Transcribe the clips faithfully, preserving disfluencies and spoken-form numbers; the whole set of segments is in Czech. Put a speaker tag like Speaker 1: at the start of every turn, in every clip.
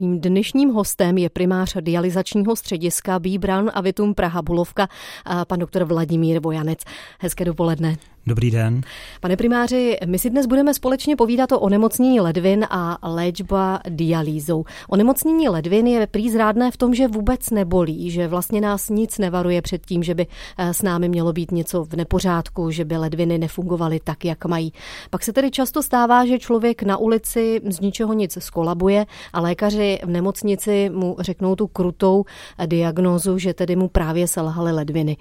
Speaker 1: Mým dnešním hostem je primář dialyzačního střediska Bíbran a Vitum Praha Bulovka, pan doktor Vladimír Vojanec. Hezké dopoledne.
Speaker 2: Dobrý den.
Speaker 1: Pane primáři, my si dnes budeme společně povídat o onemocnění ledvin a léčba dialýzou. Onemocnění ledvin je prý zrádné v tom, že vůbec nebolí, že vlastně nás nic nevaruje před tím, že by s námi mělo být něco v nepořádku, že by ledviny nefungovaly tak, jak mají. Pak se tedy často stává, že člověk na ulici z ničeho nic skolabuje a lékaři v nemocnici mu řeknou tu krutou diagnózu, že tedy mu právě selhaly ledviny.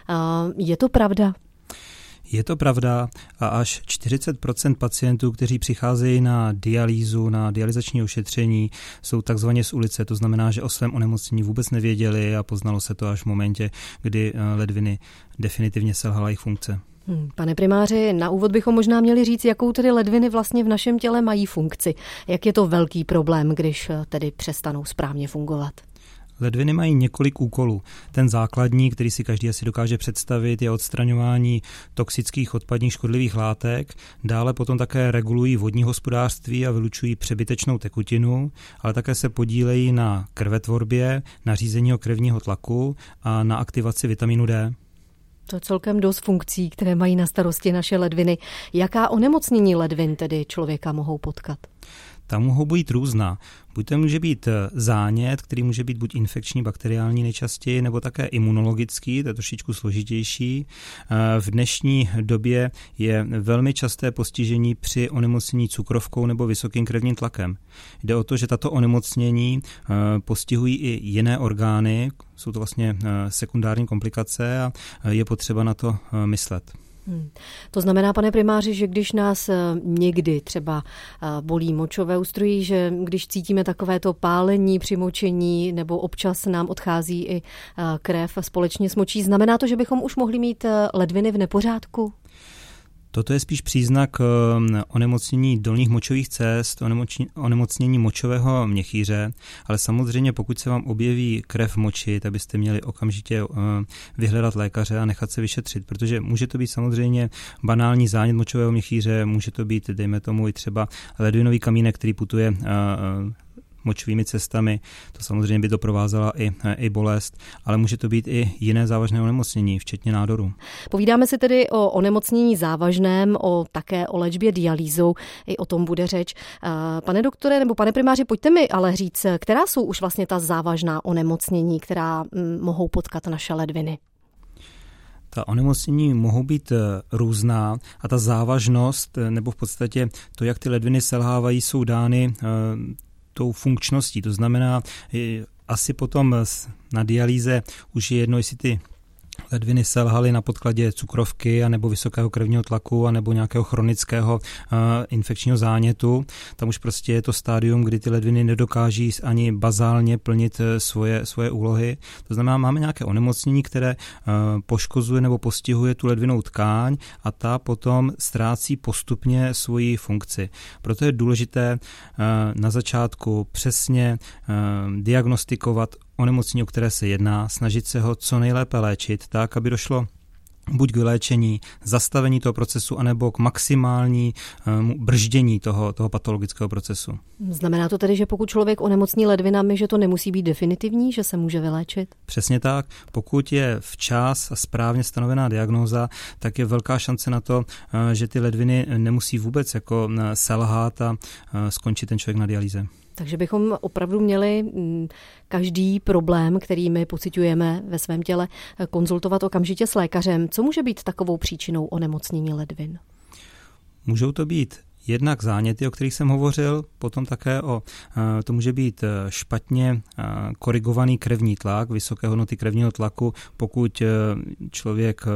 Speaker 1: Je to pravda?
Speaker 2: Je to pravda a až čtyřicet procent pacientů, kteří přicházejí na dialýzu, na dialyzační ošetření, jsou takzvaně z ulice. To znamená, že o svém onemocnění vůbec nevěděli a poznalo se to až v momentě, kdy ledviny definitivně selhala jejich funkce.
Speaker 1: Hmm, pane primáři, na úvod bychom možná měli říct, jakou tedy ledviny vlastně v našem těle mají funkci. Jak je to velký problém, když tedy přestanou správně fungovat?
Speaker 2: Ledviny mají několik úkolů. Ten základní, který si každý asi dokáže představit, je odstraňování toxických odpadních škodlivých látek. Dále potom také regulují vodní hospodářství a vylučují přebytečnou tekutinu, ale také se podílejí na krvetvorbě, na řízení krevního tlaku a na aktivaci vitamínu D.
Speaker 1: To je celkem dost funkcí, které mají na starosti naše ledviny. Jaká onemocnění ledvin tedy člověka mohou potkat?
Speaker 2: Tam mohou být různá. Buď to může být zánět, který může být buď infekční, bakteriální nejčastěji, nebo také imunologický, to je trošičku složitější. V dnešní době je velmi časté postižení při onemocnění cukrovkou nebo vysokým krevním tlakem. Jde o to, že tato onemocnění postihují i jiné orgány, jsou to vlastně sekundární komplikace a je potřeba na to myslet.
Speaker 1: Hmm. To znamená, pane primáři, že když nás někdy třeba bolí močové ústrojí, že když cítíme takovéto pálení při močení nebo občas nám odchází i krev společně s močí, znamená to, že bychom už mohli mít ledviny v nepořádku?
Speaker 2: Toto je spíš příznak onemocnění dolních močových cest, onemocnění močového měchýře, ale samozřejmě pokud se vám objeví krev v moči, tak byste měli okamžitě vyhledat lékaře a nechat se vyšetřit, protože může to být samozřejmě banální zánět močového měchýře, může to být, dejme tomu, i třeba ledvinový kamínek, který putuje močovými cestami, to samozřejmě by doprovázela i, i bolest, ale může to být i jiné závažné onemocnění, včetně nádoru.
Speaker 1: Povídáme si tedy o onemocnění závažném, o také o léčbě dialýzou, i o tom bude řeč. Pane doktore, nebo pane primáři, pojďte mi ale říct, která jsou už vlastně ta závažná onemocnění, která mohou potkat naše ledviny?
Speaker 2: Ta onemocnění mohou být různá a ta závažnost, nebo v podstatě to, jak ty ledviny selhávají, jsou dány tou funkčností. To znamená, asi potom na dialýze už je jedno, jestli ty ledviny selhaly na podkladě cukrovky anebo vysokého krevního tlaku anebo nějakého chronického uh, infekčního zánětu. Tam už prostě je to stádium, kdy ty ledviny nedokáží ani bazálně plnit svoje, svoje úlohy. To znamená, máme nějaké onemocnění, které uh, poškozuje nebo postihuje tu ledvinou tkáň a ta potom ztrácí postupně svoji funkci. Proto je důležité uh, na začátku přesně uh, diagnostikovat onemocnění, o které se jedná, snažit se ho co nejlépe léčit, tak, aby došlo buď k vyléčení, zastavení toho procesu, anebo k maximální um, brždění toho, toho patologického procesu.
Speaker 1: Znamená to tedy, že pokud člověk onemocní ledvinami, že to nemusí být definitivní, že se může vyléčit? Přesně
Speaker 2: tak. Pokud je včas a správně stanovená diagnóza, tak je velká šance na to, že ty ledviny nemusí vůbec jako selhat a skončit ten člověk na dialýze.
Speaker 1: Takže bychom opravdu měli každý problém, který my pociťujeme ve svém těle, konzultovat okamžitě s lékařem. Co může být takovou příčinou onemocnění ledvin?
Speaker 2: Můžou to být jednak záněty, o kterých jsem hovořil, potom také o, to může být špatně korigovaný krevní tlak, vysoké hodnoty krevního tlaku, pokud člověk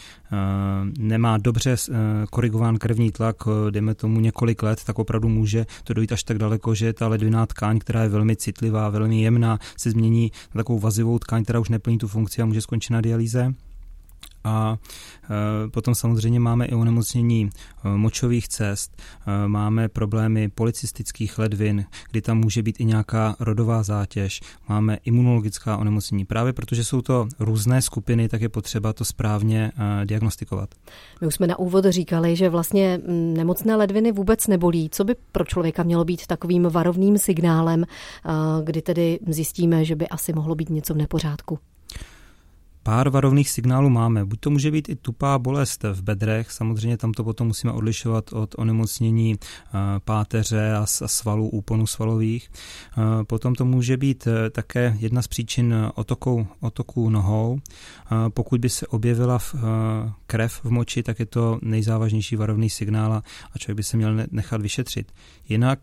Speaker 2: nemá dobře korigován krevní tlak, dejme tomu několik let, tak opravdu může to dojít až tak daleko, že ta ledviná tkáň, která je velmi citlivá, velmi jemná, se změní na takovou vazivou tkáň, která už neplní tu funkci a může skončit na dialýze. A potom samozřejmě máme i onemocnění močových cest, máme problémy policistických ledvin, kdy tam může být i nějaká rodová zátěž, máme imunologická onemocnění. Právě protože jsou to různé skupiny, tak je potřeba to správně diagnostikovat.
Speaker 1: My už jsme na úvod říkali, že vlastně nemocné ledviny vůbec nebolí. Co by pro člověka mělo být takovým varovným signálem, kdy tedy zjistíme, že by asi mohlo být něco v nepořádku?
Speaker 2: Pár varovných signálů máme. Buď to může být i tupá bolest v bedrech, samozřejmě tam to potom musíme odlišovat od onemocnění páteře a svalů, úponů svalových. Potom to může být také jedna z příčin otoku, otoku nohou. Pokud by se objevila krev v moči, tak je to nejzávažnější varovný signál a člověk by se měl nechat vyšetřit. Jinak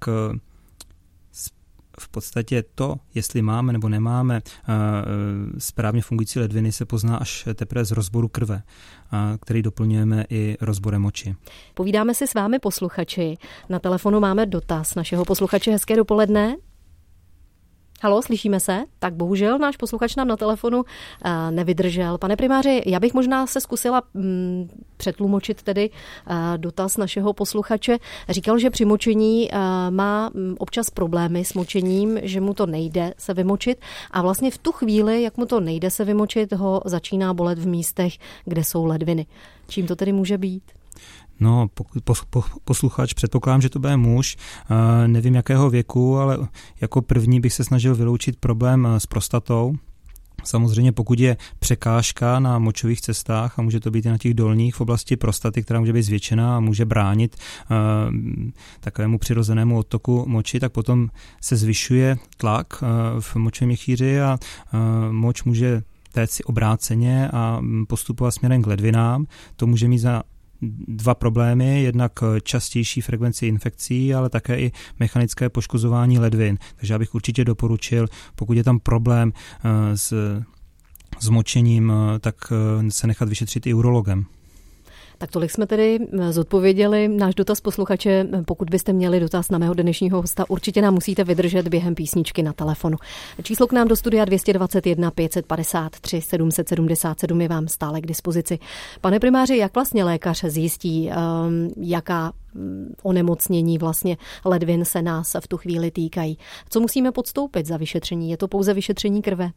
Speaker 2: v podstatě to, jestli máme nebo nemáme správně fungující ledviny, se pozná až teprve z rozboru krve, který doplňujeme i rozborem moči.
Speaker 1: Povídáme si s vámi posluchači. Na telefonu máme dotaz našeho posluchače. Hezké dopoledne. Haló, slyšíme se? Tak bohužel náš posluchač nám na telefonu uh, nevydržel. Pane primáři, já bych možná se zkusila um, přetlumočit tedy uh, dotaz našeho posluchače. Říkal, že při močení uh, má um, občas problémy s močením, že mu to nejde se vymočit a vlastně v tu chvíli, jak mu to nejde se vymočit, ho začíná bolet v místech, kde jsou ledviny. Čím to tedy může být?
Speaker 2: No, pokud posluchač, předpokládám, že to bude muž, nevím jakého věku, ale jako první bych se snažil vyloučit problém s prostatou. Samozřejmě pokud je překážka na močových cestách a může to být i na těch dolních v oblasti prostaty, která může být zvětšená a může bránit uh, takovému přirozenému odtoku moči, tak potom se zvyšuje tlak uh, v močovém měchýři a uh, moč může téct si obráceně a postupovat směrem k ledvinám. To může mít za dva problémy, jednak častější frekvenci infekcí, ale také i mechanické poškozování ledvin. Takže já bych určitě doporučil, pokud je tam problém s, s močením, tak se nechat vyšetřit i urologem.
Speaker 1: Tak tolik jsme tedy zodpověděli náš dotaz posluchače. Pokud byste měli dotaz na mého dnešního hosta, určitě nám musíte vydržet během písničky na telefonu. Číslo k nám do studia dvě stě dvacet jedna pět set padesát tři sedm set sedmdesát sedm je vám stále k dispozici. Pane primáři, jak vlastně lékař zjistí, jaká onemocnění vlastně ledvin se nás v tu chvíli týkají? Co musíme podstoupit za vyšetření? Je to pouze vyšetření krve?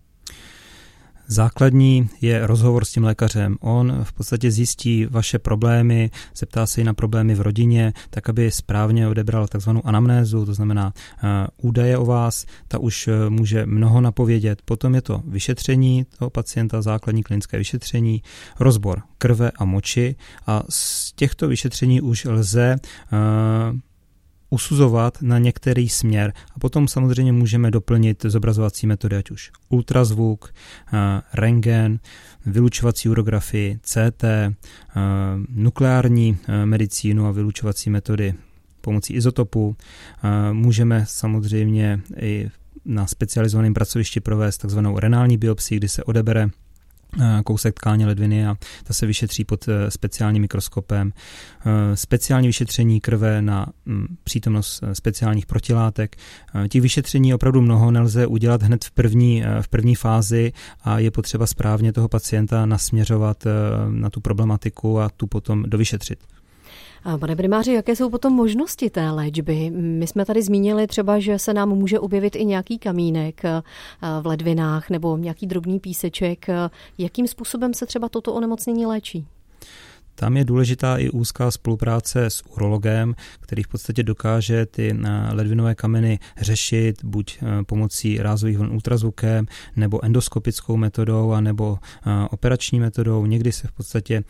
Speaker 2: Základní je rozhovor s tím lékařem. On v podstatě zjistí vaše problémy, zeptá se i na problémy v rodině, tak aby správně odebral takzvanou anamnézu, to znamená uh, údaje o vás, ta už uh, může mnoho napovědět. Potom je to vyšetření toho pacienta, základní klinické vyšetření, rozbor krve a moči a z těchto vyšetření už lze uh, usuzovat na některý směr a potom samozřejmě můžeme doplnit zobrazovací metody, ať už ultrazvuk, rentgen, vylučovací urografii, C T, nukleární medicínu a vylučovací metody pomocí izotopu. Můžeme samozřejmě i na specializovaném pracovišti provést takzvanou renální biopsii, kdy se odebere kousek tkáně ledviny a ta se vyšetří pod speciálním mikroskopem. Speciální vyšetření krve na přítomnost speciálních protilátek. Těch vyšetření je opravdu mnoho, nelze udělat hned v první, v první fázi a je potřeba správně toho pacienta nasměřovat na tu problematiku a tu potom dovyšetřit.
Speaker 1: Pane primáři, jaké jsou potom možnosti té léčby? My jsme tady zmínili třeba, že se nám může objevit i nějaký kamínek v ledvinách nebo nějaký drobný píseček. Jakým způsobem se třeba toto onemocnění léčí?
Speaker 2: Tam je důležitá i úzká spolupráce s urologem, který v podstatě dokáže ty ledvinové kameny řešit buď pomocí rázových vln ultrazvukem, nebo endoskopickou metodou, anebo operační metodou. Někdy se v podstatě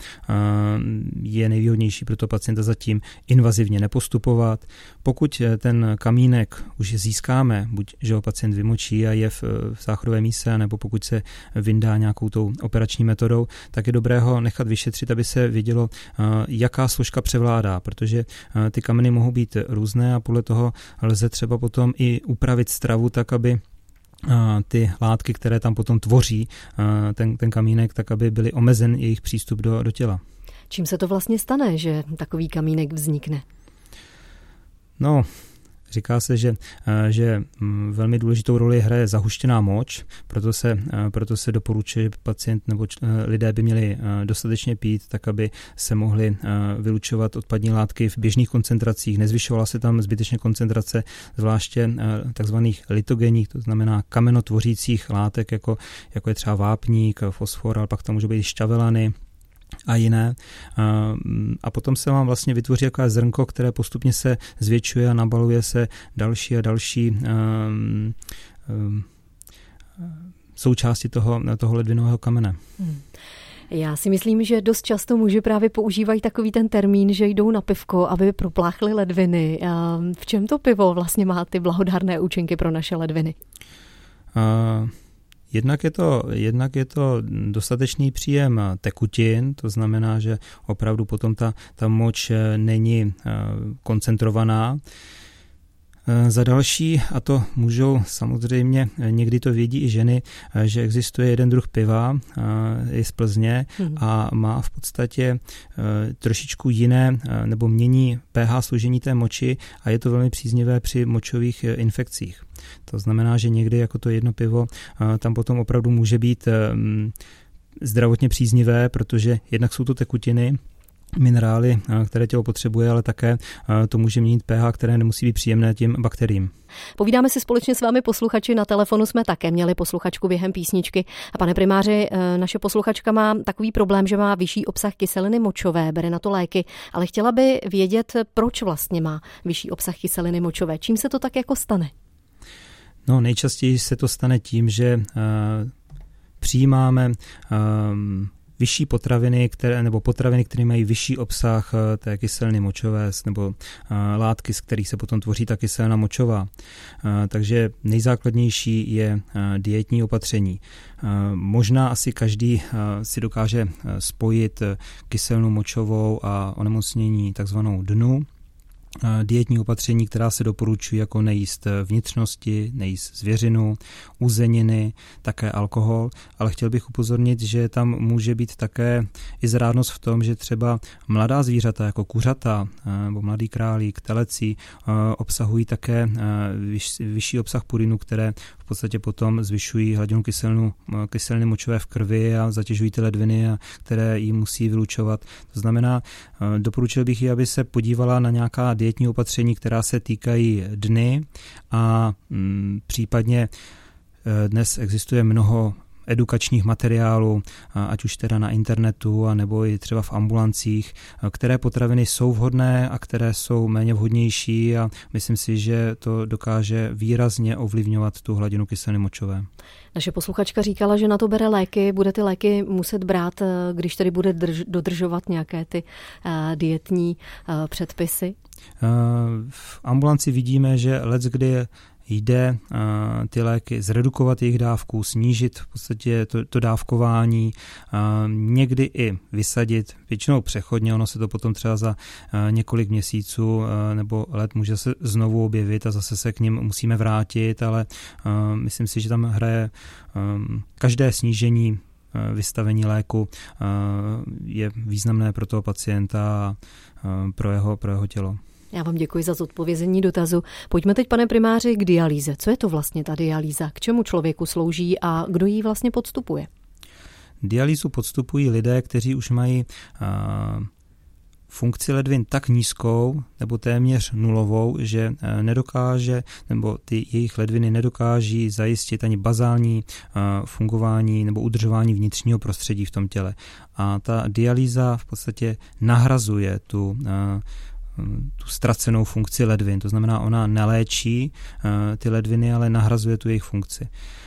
Speaker 2: je nejvýhodnější pro toho pacienta zatím invazivně nepostupovat. Pokud ten kamínek už získáme, buď že ho pacient vymočí a je v záchodové míse, nebo pokud se vyndá nějakou tou operační metodou, tak je dobré ho nechat vyšetřit, aby se vidělo, jaká složka převládá, protože ty kameny mohou být různé a podle toho lze třeba potom i upravit stravu tak, aby ty látky, které tam potom tvoří ten, ten kamínek, tak aby byly omezen jejich přístup do, do těla.
Speaker 1: Čím se to vlastně stane, že takový kamínek vznikne?
Speaker 2: No, Říká se, že, že velmi důležitou roli hraje zahuštěná moč, proto se, proto se doporučuje, že pacient nebo lidé by měli dostatečně pít, tak aby se mohli vylučovat odpadní látky v běžných koncentracích. Nezvyšovala se tam zbytečně koncentrace, zvláště takzvaných litogenních, to znamená kamenotvořících látek, jako, jako je třeba vápník, fosfor, ale pak tam můžou být šťavelany a jiné. A potom se vám vlastně vytvoří takové zrnko, které postupně se zvětšuje a nabaluje se další a další um, um, součásti toho, toho ledvinového kamene. Hmm.
Speaker 1: Já si myslím, že dost často muži právě používají takový ten termín, že jdou na pivko, aby propláchly ledviny. V čem to pivo vlastně má ty blahodárné účinky pro naše ledviny?
Speaker 2: Uh, Jednak je, to, jednak je to dostatečný příjem tekutin, to znamená, že opravdu potom ta, ta moč není koncentrovaná. Za další, a to můžou samozřejmě, někdy to vědí i ženy, že existuje jeden druh piva, je z Plzně a má v podstatě trošičku jiné, nebo mění pH složení té moči a je to velmi příznivé při močových infekcích. To znamená, že někdy jako to jedno pivo tam potom opravdu může být zdravotně příznivé, protože jednak jsou to tekutiny, minerály, které tělo potřebuje, ale také to může měnit pH, které nemusí být příjemné tím bakteriím.
Speaker 1: Povídáme si společně s vámi posluchači, na telefonu jsme také měli posluchačku během písničky. A pane primáři, naše posluchačka má takový problém, že má vyšší obsah kyseliny močové, bere na to léky, ale chtěla by vědět, proč vlastně má vyšší obsah kyseliny močové. Čím se to tak jako stane?
Speaker 2: No, nejčastěji se to stane tím, že uh, přijímáme uh, vyšší potraviny, které, nebo potraviny, které mají vyšší obsah té kyseliny močové nebo uh, látky, z kterých se potom tvoří ta kyselina močová. Uh, takže nejzákladnější je uh, dietní opatření. Uh, možná asi každý uh, si dokáže uh, spojit uh, kyselinu močovou a onemocnění takzvanou dnu. Dietní opatření, která se doporučují jako nejíst vnitřnosti, nejíst zvěřinu, uzeniny, také alkohol, ale chtěl bych upozornit, že tam může být také i zrádnost v tom, že třeba mladá zvířata jako kuřata nebo mladý králík, telecí obsahují také vyšší obsah purinu, které v podstatě potom zvyšují hladinu kyselinu, kyseliny močové v krvi a zatěžují ty ledviny, které jí musí vylučovat. To znamená, doporučil bych jí, aby se podívala na nějaká dietní opatření, která se týkají dny a m, případně dnes existuje mnoho edukačních materiálů, ať už teda na internetu, anebo i třeba v ambulancích, které potraviny jsou vhodné a které jsou méně vhodnější a myslím si, že to dokáže výrazně ovlivňovat tu hladinu kyseliny močové.
Speaker 1: Naše posluchačka říkala, že na to bere léky, bude ty léky muset brát, když tedy bude drž- dodržovat nějaké ty uh, dietní uh, předpisy?
Speaker 2: Uh, v ambulanci vidíme, že leckdy jde uh, ty léky zredukovat jejich dávku, snížit v podstatě to, to dávkování, uh, někdy i vysadit, většinou přechodně, ono se to potom třeba za uh, několik měsíců uh, nebo let může se znovu objevit a zase se k nim musíme vrátit, ale uh, myslím si, že tam hraje um, každé snížení uh, vystavení léku uh, je významné pro toho pacienta a uh, pro jeho, pro jeho tělo.
Speaker 1: Já vám děkuji za zodpovězení dotazu. Pojďme teď, pane primáři, k dialýze. Co je to vlastně ta dialýza? K čemu člověku slouží a kdo ji vlastně podstupuje?
Speaker 2: Dialýzu podstupují lidé, kteří už mají uh, funkci ledvin tak nízkou nebo téměř nulovou, že uh, nedokáže, nebo ty jejich ledviny nedokáží zajistit ani bazální uh, fungování nebo udržování vnitřního prostředí v tom těle. A ta dialýza v podstatě nahrazuje tu uh, tu ztracenou funkci ledvin. To znamená, ona neléčí uh, ty ledviny, ale nahrazuje tu jejich funkci.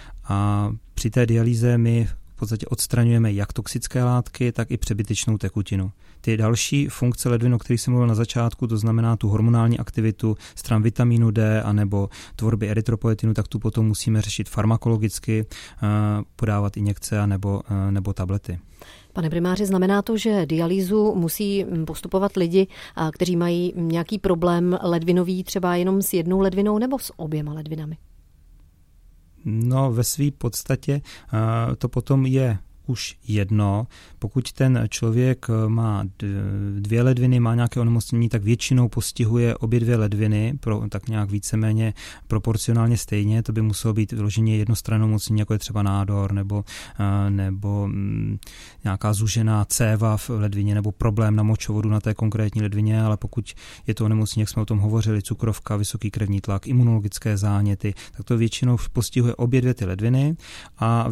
Speaker 2: A při té dialýze my v podstatě odstraňujeme jak toxické látky, tak i přebytečnou tekutinu. Ty další funkce ledvin, o kterých jsem mluvil na začátku, to znamená tu hormonální aktivitu stran vitamínu D anebo tvorby erytropoietinu, tak tu potom musíme řešit farmakologicky, uh, podávat injekce anebo, uh, nebo tablety.
Speaker 1: Pane primáři, znamená to, že dialýzu musí postupovat lidi, kteří mají nějaký problém ledvinový třeba jenom s jednou ledvinou nebo s oběma ledvinami?
Speaker 2: No, ve své podstatě to potom je už jedno. Pokud ten člověk má dvě ledviny, má nějaké onemocnění, tak většinou postihuje obě dvě ledviny, pro, tak nějak víceméně proporcionálně stejně. To by muselo být vyloženě jednostranné onemocnění, jako je třeba nádor nebo, nebo nějaká zúžená céva v ledvině nebo problém na močovodu na té konkrétní ledvině, ale pokud je to onemocnění, jak jsme o tom hovořili, cukrovka, vysoký krevní tlak, imunologické záněty, tak to většinou postihuje obě dvě ty ledviny a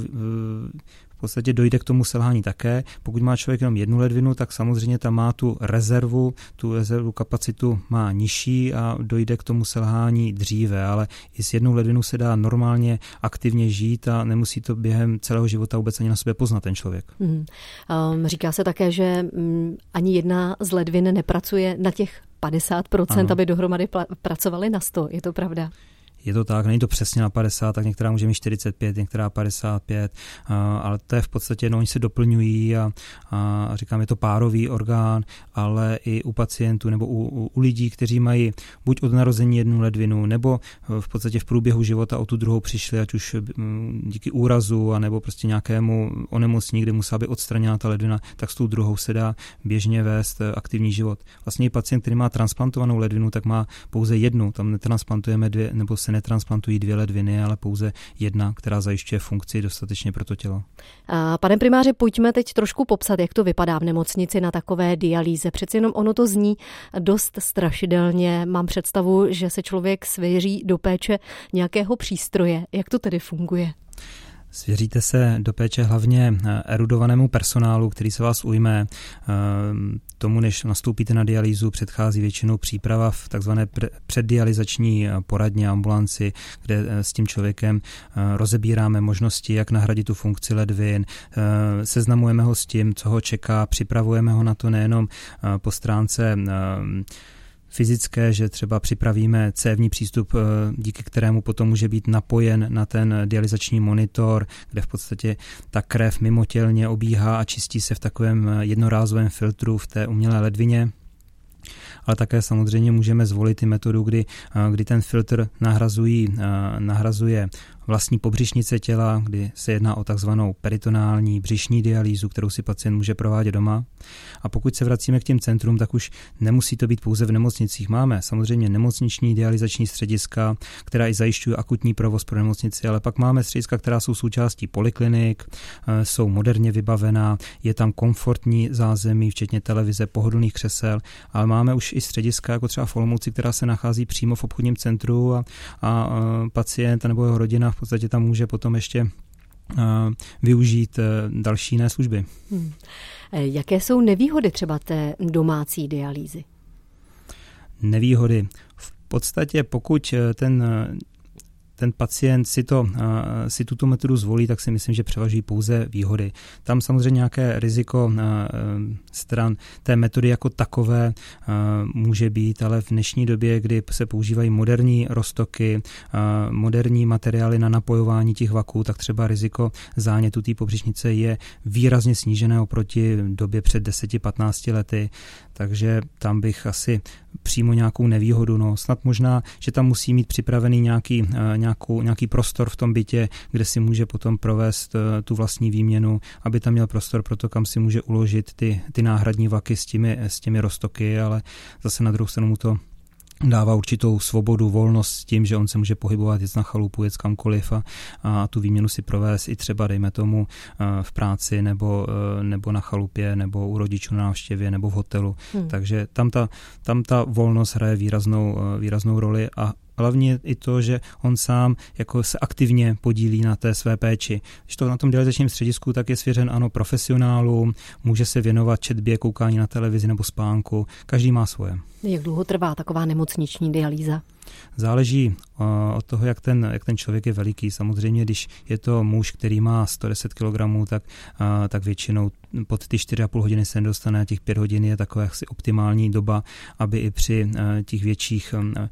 Speaker 2: v podstatě dojde k tomu selhání také. Pokud má člověk jenom jednu ledvinu, tak samozřejmě tam má tu rezervu, tu rezervu kapacitu má nižší a dojde k tomu selhání dříve, ale i s jednou ledvinou se dá normálně aktivně žít a nemusí to během celého života vůbec ani na sobě poznat ten člověk. Hmm. Um,
Speaker 1: říká se také, že um, ani jedna z ledvin nepracuje na těch padesát procent, ano. aby dohromady pla- pracovali na sto. Je to pravda?
Speaker 2: Je to tak, není to přesně na padesát, tak některá může mít čtyřicet pět, některá padesát pět, ale to je v podstatě, no, oni se doplňují a, a říkám, je to párový orgán, ale i u pacientů nebo u, u, u lidí, kteří mají buď od narození jednu ledvinu, nebo v podstatě v průběhu života o tu druhou přišli, ať už díky úrazu, anebo prostě nějakému onemocnění, kde musela být odstraněna ta ledvina, tak s tou druhou se dá běžně vést aktivní život. Vlastně i pacient, který má transplantovanou ledvinu, tak má pouze jednu, tam netransplantujeme dvě, nebo se netransplantují dvě ledviny, ale pouze jedna, která zajišťuje funkci dostatečně pro to tělo.
Speaker 1: A pane primáři, pojďme teď trošku popsat, jak to vypadá v nemocnici na takové dialýze. Přeci jenom ono to zní dost strašidelně. Mám představu, že se člověk svěří do péče nějakého přístroje. Jak to tedy funguje?
Speaker 2: Svěříte se do péče hlavně erudovanému personálu, který se vás ujme. Tomu, než nastoupíte na dialýzu, předchází většinou příprava v takzvané předdializační poradně ambulanci, kde s tím člověkem rozebíráme možnosti, jak nahradit tu funkci ledvin, seznamujeme ho s tím, co ho čeká, připravujeme ho na to nejenom po stránce fyzické, že třeba připravíme cévní přístup, díky kterému potom může být napojen na ten dialyzační monitor, kde v podstatě ta krev mimotělně obíhá a čistí se v takovém jednorázovém filtru v té umělé ledvině. Ale také samozřejmě můžeme zvolit i metodu, kdy, kdy ten filtr nahrazují, nahrazuje vlastní pobřišnice těla, kdy se jedná o takzvanou peritonální břišní dialýzu, kterou si pacient může provádět doma. A pokud se vracíme k těm centrům, tak už nemusí to být pouze v nemocnicích. Máme samozřejmě nemocniční dialyzační střediska, která i zajišťují akutní provoz pro nemocnici, ale pak máme střediska, která jsou součástí poliklinik, jsou moderně vybavená, je tam komfortní zázemí, včetně televize, pohodlných křesel, ale máme už i střediska, jako třeba v Olomouci, která se nachází přímo v obchodním centru a, a pacient nebo jeho rodina v podstatě tam může potom ještě využít další jiné služby. Hmm.
Speaker 1: Jaké jsou nevýhody třeba té domácí dialýzy?
Speaker 2: Nevýhody. V podstatě pokud ten ten pacient si, to, si tuto metodu zvolí, tak si myslím, že převažují pouze výhody. Tam samozřejmě nějaké riziko stran té metody jako takové může být, ale v dnešní době, kdy se používají moderní roztoky, moderní materiály na napojování těch vaků, tak třeba riziko zánětu té pobřišnice je výrazně snížené oproti době před deseti patnácti lety, takže tam bych asi přímo nějakou nevýhodu. No, snad možná, že tam musí mít připravený nějaký, nějakou, nějaký prostor v tom bytě, kde si může potom provést tu vlastní výměnu, aby tam měl prostor pro to, kam si může uložit ty, ty náhradní vaky s těmi, s těmi roztoky, ale zase na druhou stranu mu to dává určitou svobodu, volnost s tím, že on se může pohybovat, jet na chalupu, jet kamkoliv a, a tu výměnu si provést i třeba, dejme tomu, v práci nebo, nebo na chalupě, nebo u rodičů na návštěvě, nebo v hotelu. Hmm. Takže tam ta, tam ta volnost hraje výraznou, výraznou roli a hlavně i to, že on sám jako se aktivně podílí na té své péči. Když to na tom dialyzačním středisku, tak je svěřen ano profesionálům, může se věnovat četbě, koukání na televizi nebo spánku. Každý má svoje.
Speaker 1: Jak dlouho trvá taková nemocniční dialýza?
Speaker 2: Záleží od toho, jak ten, jak ten člověk je veliký. Samozřejmě, když je to muž, který má sto deset kilogramů, tak, tak většinou pod ty čtyři a půl hodiny se nedostane a těch pět hodin je taková asi optimální doba, aby i při těch větších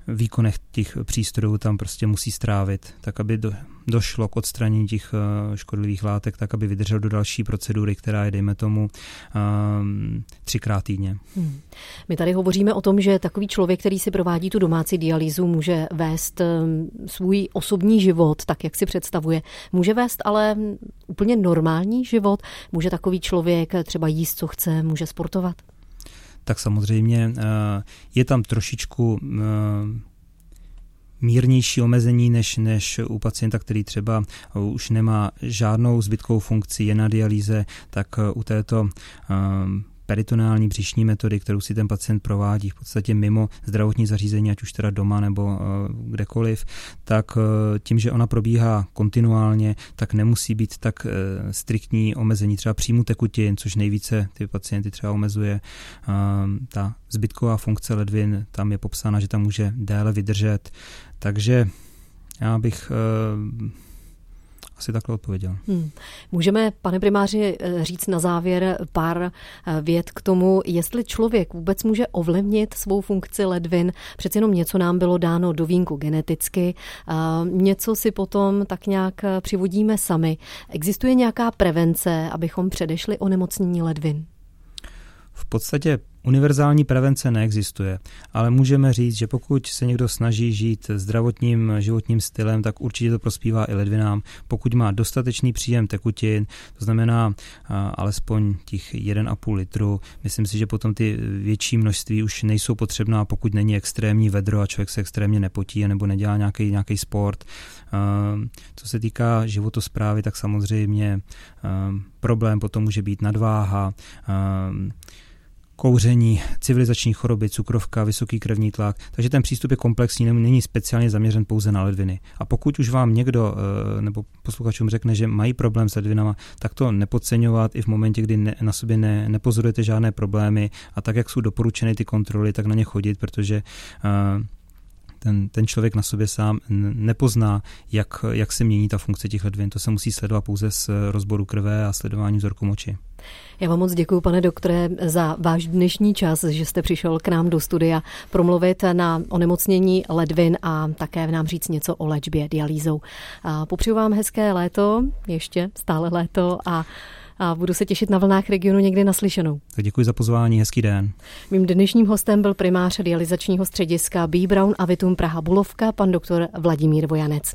Speaker 2: výkonech těch přístrojů tam prostě musí strávit, tak aby do, došlo k odstranění těch škodlivých látek, tak aby vydržel do další procedury, která je, dejme tomu, um, třikrát týdně. Hmm.
Speaker 1: My tady hovoříme o tom, že takový člověk, který si provádí tu domácí dialýzu, může vést um, svůj osobní život, tak jak si představuje. Může vést ale úplně normální život? Může takový člověk třeba jíst, co chce, může sportovat?
Speaker 2: Tak samozřejmě je tam trošičku mírnější omezení než, než u pacienta, který třeba už nemá žádnou zbytkovou funkci, je na dialýze, tak u této peritoneální břišní metody, kterou si ten pacient provádí v podstatě mimo zdravotní zařízení, ať už teda doma nebo uh, kdekoliv, tak uh, tím, že ona probíhá kontinuálně, tak nemusí být tak uh, striktní omezení třeba příjmu tekutin, což nejvíce ty pacienty třeba omezuje. Uh, ta zbytková funkce ledvin, tam je popsána, že tam může déle vydržet. Takže já bych uh, asi takhle odpověděl. Hmm.
Speaker 1: Můžeme, pane primáři, říct na závěr pár vět k tomu, jestli člověk vůbec může ovlivnit svou funkci ledvin. Přeci jenom něco nám bylo dáno do vínku geneticky, něco si potom tak nějak přivodíme sami. Existuje nějaká prevence, abychom předešli onemocnění ledvin?
Speaker 2: V podstatě univerzální prevence neexistuje, ale můžeme říct, že pokud se někdo snaží žít zdravotním životním stylem, tak určitě to prospívá i ledvinám. Pokud má dostatečný příjem tekutin, to znamená a, alespoň těch jeden a půl litru, myslím si, že potom ty větší množství už nejsou potřebná, pokud není extrémní vedro a člověk se extrémně nepotí nebo nedělá nějaký, nějaký sport. A, co se týká životosprávy, tak samozřejmě a, problém potom může být nadváha, a, kouření, civilizační choroby, cukrovka, vysoký krevní tlak. Takže ten přístup je komplexní, není speciálně zaměřen pouze na ledviny. A pokud už vám někdo nebo posluchačům řekne, že mají problém s ledvinama, tak to nepodceňovat i v momentě, kdy ne, na sobě ne, nepozorujete žádné problémy a tak, jak jsou doporučeny ty kontroly, tak na ně chodit, protože uh, ten, ten člověk na sobě sám nepozná, jak, jak se mění ta funkce těch ledvin. To se musí sledovat pouze z rozboru krve a sledování vzorku moči.
Speaker 1: Já vám moc děkuji, pane doktore, za váš dnešní čas, že jste přišel k nám do studia promluvit na onemocnění ledvin a také nám říct něco o léčbě dialýzou. A popřeju vám hezké léto, ještě stále léto a a budu se těšit na vlnách regionu někdy naslyšenou.
Speaker 2: Tak děkuji za pozvání, hezký den.
Speaker 1: Mým dnešním hostem byl primář dialyzačního střediska B. Braun a Vitum Praha Bulovka, pan doktor Vladimír Vojanec.